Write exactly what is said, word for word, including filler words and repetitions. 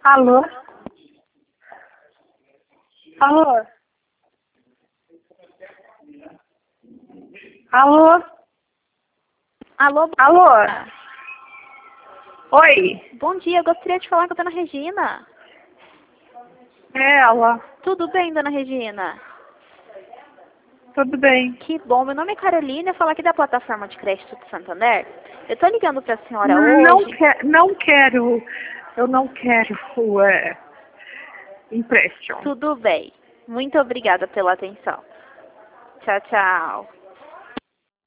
Alô? Alô? Alô? Alô? Alô? Oi? Bom dia, eu gostaria de falar com a dona Regina. É ela. Tudo bem, dona Regina? Tudo bem? Que bom, meu nome é Carolina, eu falo aqui da plataforma de crédito do Santander. Eu tô ligando pra senhora Não, hoje. que, não quero, eu não quero é, empréstimo. Tudo bem. Muito obrigada pela atenção. Tchau, tchau.